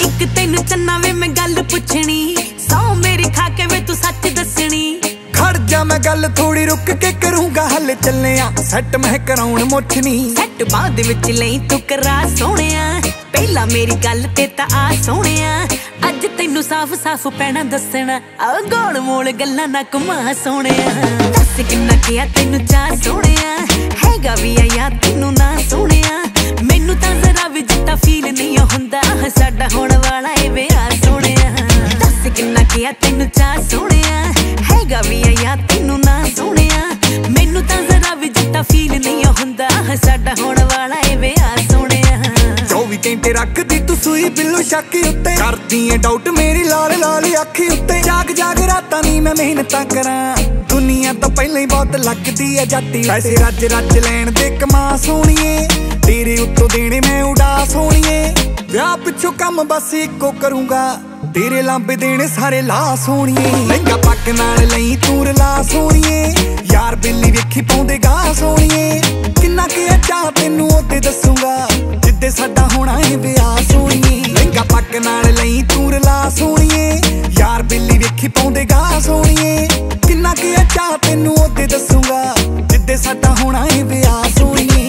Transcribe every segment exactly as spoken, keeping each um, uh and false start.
एक तेनू चन्ना वे मैं गल पुछनी, सौ मेरी खा के वे तू सच दसनी। खड़ जा मैं गल थोड़ी रुक के करूंगा हल, चलने सैट मैं कराउण मुछनी। सैट बाद विच लई तू करा सोहणिया, पहला मेरी गल ते तां आ सोहणिया। अज तैनू साफ साफ पैना दसना, आ गोल मोल गल्लां ना घुमा सोहणिया। दस किन्ना किया तैनू चाह सोहणिया, हैगा वी आ यार तैनू ना सोहणिया। मैनू तां जरा भी जिता फील नहीं हुंदा, साडा होण वाला ए विआह सोहणिया। दस किन्ना किया तैनू चाह सोहणिया, हैगा वी आ यार तैनू ना सोहणिया। मैनू तां जरा भी जिता फील नहीं हुंदा, साडा होण वाला ए विआह सोहणिया। चौबी घंटे रखदी तू सूई बिल्लो शक्की उत्ते, करदी ऐ डाउट मेरी लाल लाल अखी उत्ते। जाग जाग रातां नी मैं मेहनतां करां, दुनिया तो पहले ही बहुत लगदी है जाती। पैसे रज रज लैण दे कमा सोहणीए, तेरे उत्तों देने मैं उडास होणीए। विआह पिछों कम बस इक्को करूंगा, तेरे लांबे देने सारे ला सोहणीए। लहंगा पग नाल लई तू रला सोहणीए, यार बिल्ली वेखी पाउंदे गा सोहणीए। किन्ना कि चाह तैनू ओते दसूंगा, जिद्दे साडा होना है विआह सोहणीए। लहंगा पग नाल लई तू रला सोहणीए, यार बिल्ली वेखी पाउंदे गा सोहणीए। किन्ना कि चाह तैनू ओते दसूंगा, जिद्दे साडा होना है विआह सोहणीए।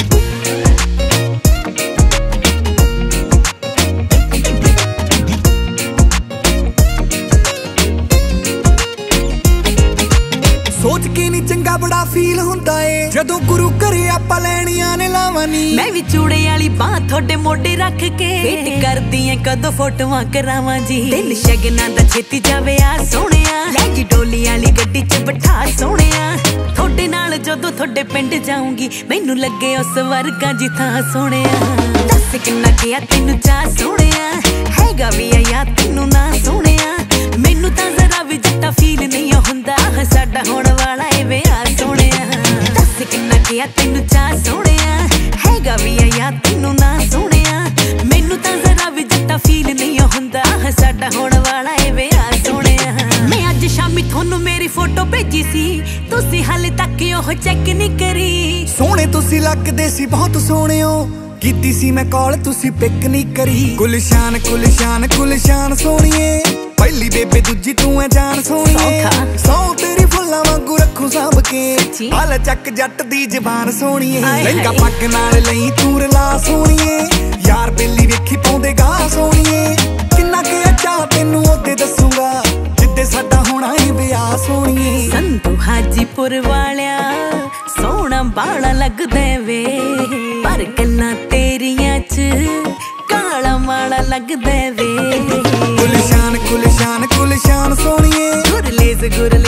सोच के नी चंगा बड़ा फील हुंदा ए, जदों गुरु घरे आपां लैणियां ने लावां नी। मैं भी चूड़े वाली बांह थोड़े मोढे रख के वेट करदी ऐ कदों फोटोआं करावां जी। दिल शगना दा छेती जावे आ सोहणिया, लै जी डोली वाली गड्डी च बिठा सोहणिया। थोड़े नाल जदों थोड़े पिंड जाऊंगी, मैनू लगे उस वर्गा जी थां सोहणिया। दस किन्ना किया तैनू चाह सोहणिया, हैगा वी आ यार तैनू ना सोहणिया। मैनू तां जरा भी जिता फील नहीं हुंदा, साडा होण वाला ए विआह सोहणिया। दस किन्ना किया तैनू चाह सोहणिया, हैगा वी आ यार तैनू ना सोहणिया। मैनू तां जरा भी जिता फील नहीं हुंदा, साडा होण वाला ए विआह सोहणिया। मैं अज शामी थोनू मेरी फोटो भेजी सी, तुसी हाले तक ओह चैक नहीं करी। सोहणे तुसी लगदे सी बहुत सोहणिओ, कीती सी मैं कॉल तुसी पिक नहीं करी। गुलशान गुलशान गुलशान सोहणीए, पहली बेबे दूजी तू है जान सोहणीए। सौ तेरी फुल्लां वांगू रखूं साਂਭ के, हाल चक जट दी जबान सोहणीए। लहंगा पग नाल लई तू रला सोहणीए, यार बिल्ली वेखी पाउंदे गा सोहणीए। किन्ना कि चाह तैनू ओते दसूंगा, जिद्दे साडा होना है विआह सोहणीए। संधू हाजीपुर वालिया सोहणा बाला लगदा वे, पर गल्लां तेरियां च काला माला लगदा वे। गुलशान गुलशान गुलशान सोहणीए, गुरलेज गुर